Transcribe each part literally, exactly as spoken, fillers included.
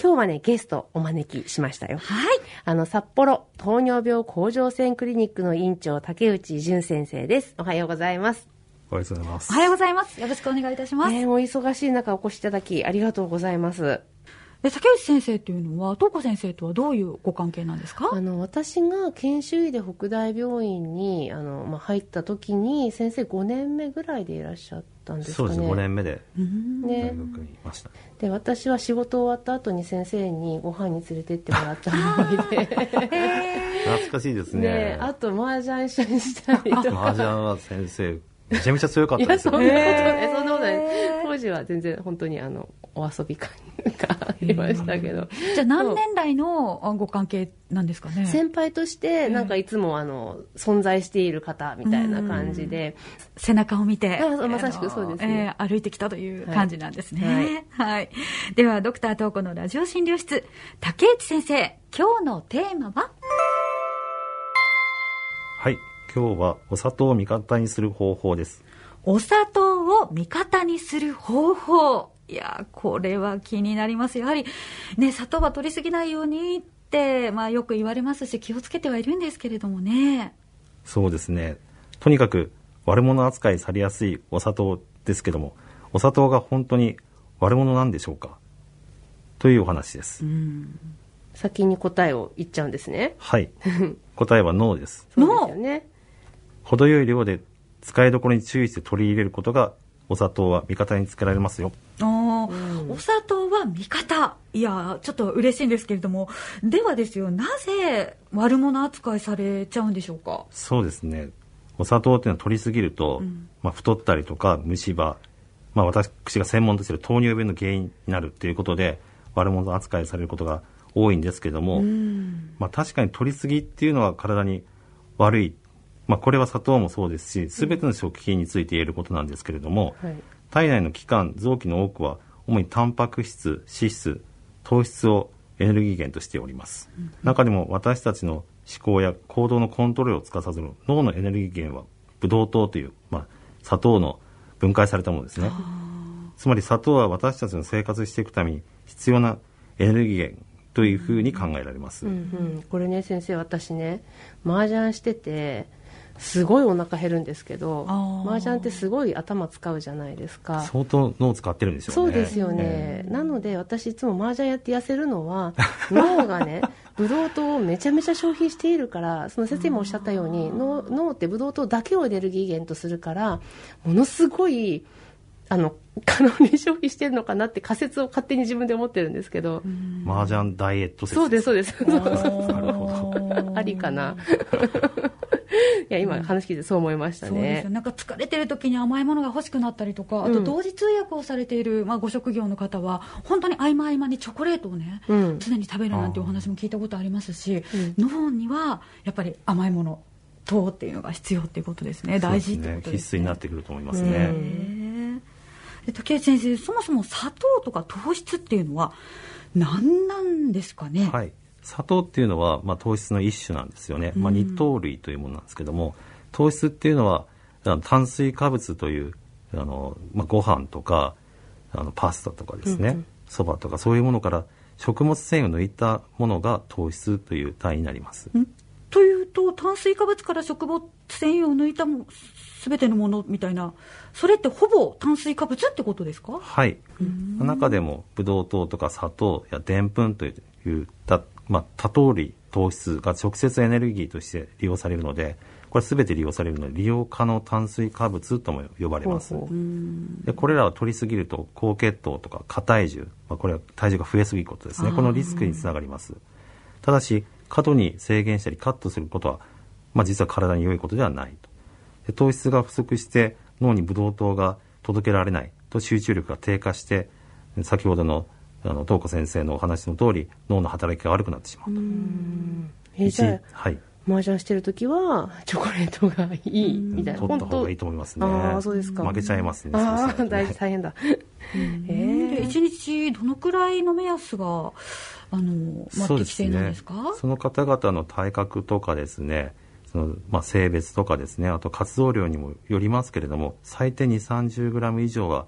今日はね、ゲストお招きしましたよ。 はい。 あの、札幌糖尿病甲状腺クリニックの院長、竹内淳先生です。おはようございます。 おはようございます。 おはようございます。よろしくお願いいたします。 えー、お忙しい中お越しいただきありがとうございます。 え、竹内先生というのは、東子先生とはどういうご関係なんですか？ あの、私が研修医で北大病院に、あの、まあ、入った時に、先生ごねんめぐらいでいらっしゃったんですかね。 そうですね、ごねんめでね、 大学にいました。 で、私は仕事終わった後に先生にご飯に連れてってもらった思いで。 懐かしいですね。 ね、あと、麻雀一緒にしたりとか。 麻雀は先生、めちゃめちゃ強かったですよ。 いや、そんなことない、そんなことない。当時は全然本当にあの、お遊び感がありましたけど。 じゃあ何年来のご関係なんですかね？ 先輩として、なんかいつもあの、存在している方みたいな感じで。 背中を見て、 まさしくそうですね、 えー、歩いてきたという感じなんですね。はい。はい、では、ドクター東子のラジオ診療室、竹内先生、今日のテーマは？ はい。今日はお砂糖を味方にする方法です。 お砂糖を味方にする方法。いや、これは気になります。やはりね、砂糖は取りすぎないようにって、まあ、よく言われますし、気をつけてはいるんですけれどもね。 そうですね。とにかく悪者扱いされやすいお砂糖ですけども、お砂糖が本当に悪者なんでしょうかというお話です。 うん、 先に答えを言っちゃうんですね。 はい。答えはノーです。 そうですよね。 程よい量で使いどころに注意して取り入れることが、お砂糖は味方につけられますよ。 お、うん、お砂糖は味方。いや、ちょっと嬉しいんですけれども、ではですよ、なぜ悪者扱いされちゃうんでしょうか？ そうですね。お砂糖っていうのは取りすぎると、うん、まあ、太ったりとか虫歯、まあ、私が専門としている糖尿病の原因になるということで、悪者扱いされることが多いんですけども、うん、まあ、確かに取りすぎっていうのは体に悪い。まあ、これは砂糖もそうですし、すべての食品について言えることなんですけれども、うん、はい、体内の器官、臓器の多くは主にタンパク質、脂質、糖質をエネルギー源としております。うん、中でも私たちの思考や行動のコントロールを司る脳のエネルギー源はブドウ糖という、まあ、砂糖の分解されたものですね。つまり砂糖は私たちの生活していくために必要なエネルギー源というふうに考えられます。うんうん、これね、先生、私ね、麻雀しててすごいお腹減るんですけど、麻雀ってすごい頭使うじゃないですか。 相当脳使ってるんですよね。 そうですよね。なので私いつも麻雀やって痩せるのは脳がね、ブドウ糖をめちゃめちゃ消費しているから、その先生もおっしゃったように、脳、脳ってブドウ糖だけをエネルギー源とするから、ものすごいあのカロリー消費してるのかなって仮説を勝手に自分で思ってるんですけど。 麻雀ダイエット説。 そうですそうです。 なるほど。 ありかな。いや、今話聞いてそう思いましたね。 そうですよ。なんか疲れてる時に甘いものが欲しくなったりとか、あと同時通訳をされている、まあ、ご職業の方は本当に合間合間にチョコレートをね、うん、常に食べるなんていうお話も聞いたことありますし、うん、脳にはやっぱり甘いもの、糖っていうのが必要っていうことですね。大事ってことですね。 必須になってくると思いますね。 で、竹内先生、そもそも砂糖とか糖質っていうのは何なんですかね？ はい、砂糖っていうのは、まあ、糖質の一種なんですよね。まあ、二糖類というものなんですけども、糖質っていうのは炭水化物というあの、まあ、ご飯とかあのパスタとかですね、そば、うんうん、とかそういうものから食物繊維を抜いたものが糖質という単位になります。 んというと、炭水化物から食物繊維を抜いたも全てのものみたいな、それってほぼ炭水化物ってことですか？ はい。中でもブドウ糖とか砂糖やでんぷんというた、まあ、多糖類糖質が直接エネルギーとして利用されるので、これ全て利用されるので利用可能炭水化物とも呼ばれます。ほうほう。で、これらを取りすぎると高血糖とか過体重、まあ、これは体重が増えすぎることですね。このリスクにつながります。ただし過度に制限したりカットすることは、まあ、実は体に良いことではないと。で、糖質が不足して脳にブドウ糖が届けられないと集中力が低下して、先ほどのあの東子先生のお話の通り脳の働きが悪くなってしまうと。うーん、 えー、じゃあ、はい、麻雀してるときはチョコレートがいいみたいな。 取った方がいいと思いますね。 ああ、そうですか。 負けちゃいますね。 ああ、大変だ。 えー、いちにちどのくらいの目安があの、まあ、適正なんですか？ そ, その方々の体格とかですね、その、まあ、性別とかですね、あと活動量にもよりますけれども、最低にじゅう、さんじゅうグラム以上は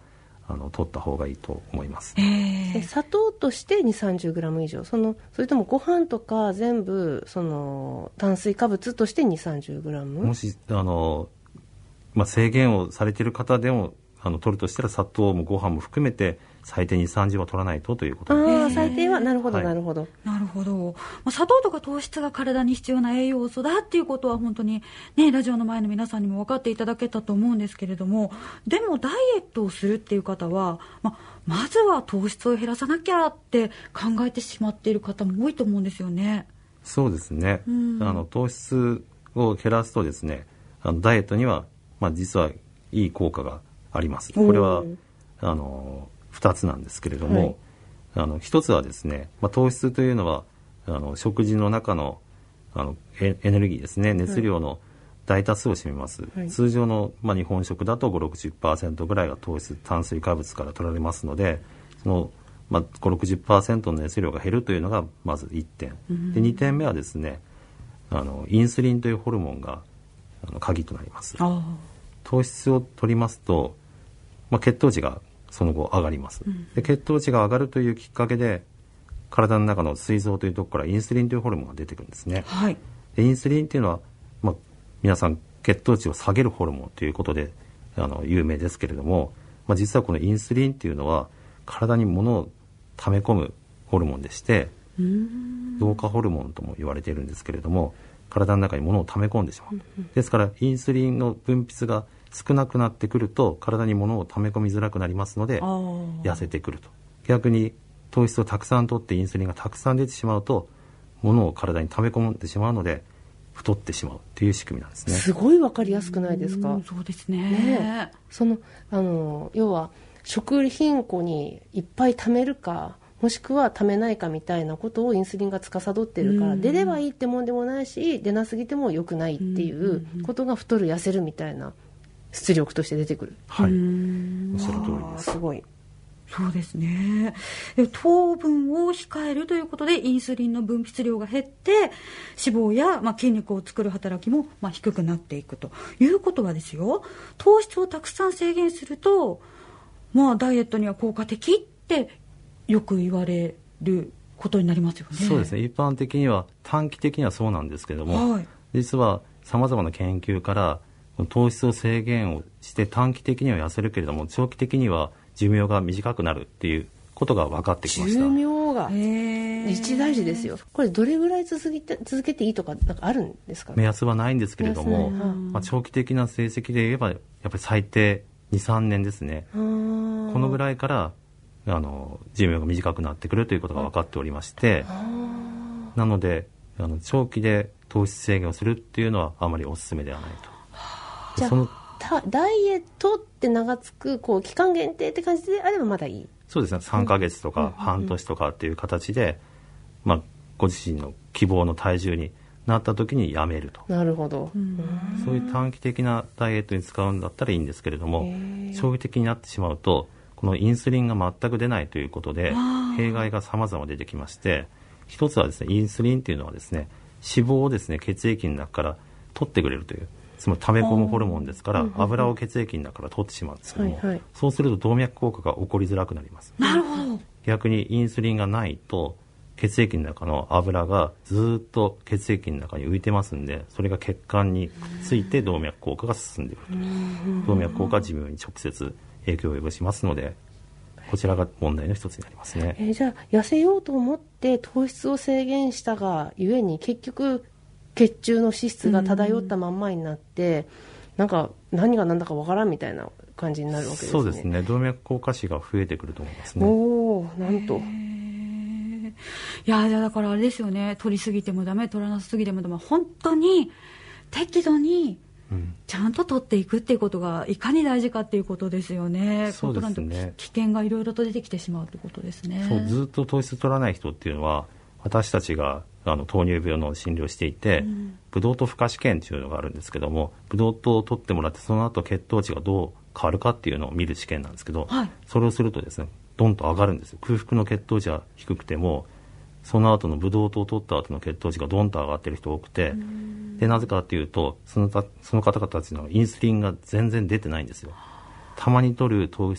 あの取った方がいいと思います。 え砂糖として にじゅう、さんじゅうグラム 以上、そのそれともご飯とか全部その炭水化物として にじゅう、さんじゅうグラム？ もしあの、まあ、制限をされている方でもあの取るとしたら砂糖もご飯も含めて最低にじゅう、さんじゅうは取らないとということです。 ああ、最低はなるほど、はい、なるほどなるほど、まあ、砂糖とか糖質が体に必要な栄養素だっていうことは本当にね、ラジオの前の皆さんにも分かっていただけたと思うんですけれども、でもダイエットをするっていう方は、まあ、まずは糖質を減らさなきゃって考えてしまっている方も多いと思うんですよね。 そうですね、うん、あの糖質を減らすとですね、あのダイエットには、まあ、実はいい効果があります。これはあのふたつなんですけれども、はい、あのひとつはですね、まあ、糖質というのはあの食事の中の、あのエネルギーですね、熱量の大多数を占めます、はい、通常の、まあ、日本食だとごじゅう、ろくじゅっパーセント ぐらいが糖質炭水化物から取られますので、その、まあ、ごじゅう、ろくじゅっパーセント の熱量が減るというのがまずいってん、うん、でにてんめはですね、あのインスリンというホルモンがあの鍵となります。糖質を取りますと、まあ、血糖値がその後上がります、うん、で血糖値が上がるというきっかけで体の中の膵臓というところからインスリンというホルモンが出てくるんですね、はい、でインスリンというのは、まあ、皆さん血糖値を下げるホルモンということであの有名ですけれども、まあ、実はこのインスリンというのは体に物を溜め込むホルモンでして、うーん老化ホルモンとも言われているんですけれども、体の中に物を溜め込んでしまう、うんうん、ですからインスリンの分泌が少なくなってくると体に物を溜め込みづらくなりますので痩せてくると。逆に糖質をたくさん取ってインスリンがたくさん出てしまうと物を体に溜め込んでしまうので太ってしまうという仕組みなんですね。 すごい分かりやすくないですか？ そうですね。 ね、そのあの要は食品庫にいっぱい溜めるかもしくは溜めないかみたいなことをインスリンが司ってるから、出ればいいってもんでもないし出なすぎても良くないっていうことが太る痩せるみたいな出力として出てくる。 はい、おっしゃる通りです。 すごい。 そうですね。糖分を控えるということでインスリンの分泌量が減って脂肪や、まあ、筋肉を作る働きも、まあ、低くなっていくということはですよ、糖質をたくさん制限すると、まあ、ダイエットには効果的ってよく言われることになりますよね。 そうですね。一般的には短期的にはそうなんですけども、はい、実はさまざまな研究から糖質を制限をして短期的には痩せるけれども長期的には寿命が短くなるっていうことが分かってきました。 寿命が一大事ですよ。これどれぐらい続けて、続けていいとかなんかあるんですか？ 目安はないんですけれども、まあ、長期的な成績で言えばやっぱり最低 に,さん 年ですね。このぐらいからあの寿命が短くなってくるということが分かっておりまして、なのであの長期で糖質制限をするっていうのはあまりお勧めではないと。 じゃあそのダイエットって名がつくこう期間限定って感じであればまだいい？ そうですね。さんかげつとか半年とかっていう形で、うんうんうん、まあ、ご自身の希望の体重になった時にやめると。 なるほど。 そういう短期的なダイエットに使うんだったらいいんですけれども、長期的になってしまうとこのインスリンが全く出ないということで弊害が様々出てきまして、一つはですね、インスリンっていうのはですね、脂肪をですね血液の中から取ってくれるという、つまり溜め込むホルモンですから、油を血液の中から取ってしまうんですけども、はいはい、そうすると動脈硬化が起こりづらくなります。 なるほど。 逆にインスリンがないと血液の中の油がずっと血液の中に浮いてますんで、それが血管について動脈硬化が進んでいると。動脈硬化は寿命に直接影響を及ぼしますので、こちらが問題の一つになりますね。 えー、じゃあ痩せようと思って糖質を制限したがゆえに結局血中の脂質が漂ったまんまになって、うん、なんか何が何だかわからんみたいな感じになるわけですね。 そうですね。動脈硬化死が増えてくると思いますね。 おー、なんと。 いや、だからあれですよね、取りすぎてもダメ、取らなすぎてもダメ、本当に適度にちゃんと取っていくっていうことがいかに大事かっていうことですよね。 そうですね。 危険がいろいろと出てきてしまうってことですね。 そう、ずっと糖質取らない人っていうのは私たちがあの糖尿病の診療をしていて、うん、ブドウ糖負荷試験というのがあるんですけども、ブドウ糖を取ってもらってその後血糖値がどう変わるかっていうのを見る試験なんですけど、はい、それをするとですね、ドンと上がるんですよ。空腹の血糖値は低くてもその後のブドウ糖を取った後の血糖値がドンと上がっている人多くて、でなぜかっていうとそのたその方々たちのインスリンが全然出てないんですよ。たまに取る糖質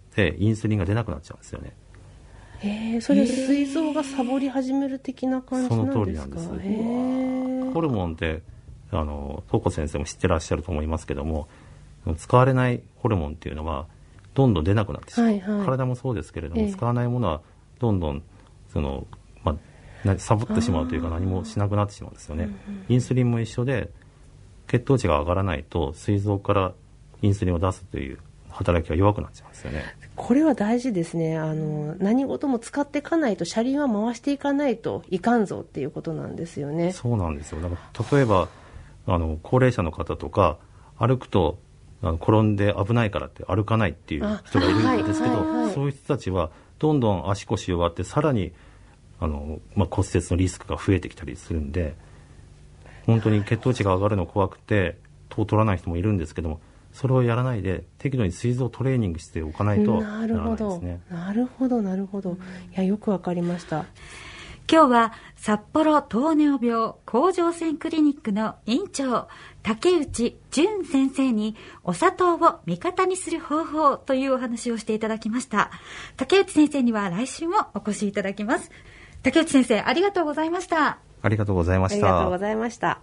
ってインスリンが出なくなっちゃうんですよね。 へえ、それは膵臓がサボり始める的な感じなんですか？ その通りなんです。へホルモンってあの東子先生も知ってらっしゃると思いますけども、使われないホルモンっていうのはどんどん出なくなってしまう、はいはい、体もそうですけれども、ええ、使わないものはどんどんその、まあ、サボってしまうというか何もしなくなってしまうんですよね、うんうん、インスリンも一緒で血糖値が上がらないと膵臓からインスリンを出すという働きが弱くなっちゃうんですよね。 これは大事ですね。あの何事も使っていかないと、車輪は回していかないといかんぞっていうことなんですよね。 そうなんですよ。だから例えばあの高齢者の方とか歩くとあの転んで危ないからって歩かないっていう人がいるんですけど、はいはいはい、そういう人たちはどんどん足腰弱ってさらにあの、まあ、骨折のリスクが増えてきたりするんで、本当に血糖値が上がるの怖くて糖を取らない人もいるんですけども、それをやらないで適度に膵臓トレーニングしておかないとならないですね。 なるほどなるほど、いやよくわかりました。 今日は札幌糖尿病甲状腺クリニックの院長竹内純先生にお砂糖を味方にする方法というお話をしていただきました。竹内先生には来週もお越しいただきます。竹内先生、ありがとうございました。 ありがとうございました。 ありがとうございました。